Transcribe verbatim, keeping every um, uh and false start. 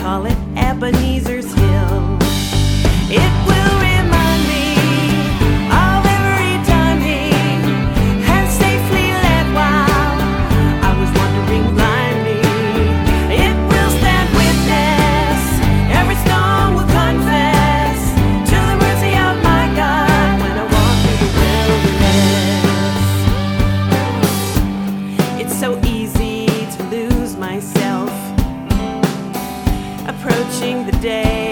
call it Ebenezer's Hill. It will remind me of every time he has safely led while I was wandering blindly. It will stand witness, every stone will confess to the mercy of my God when I walk through the wilderness. It's so easy to lose myself approaching the day